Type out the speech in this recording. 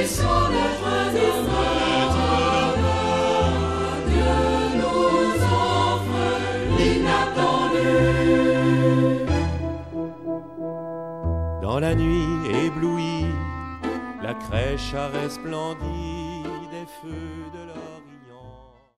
Bénissons notre Dieu nous offre l'inattendu. Dans la nuit éblouie, la crèche a resplendi des feux de l'or.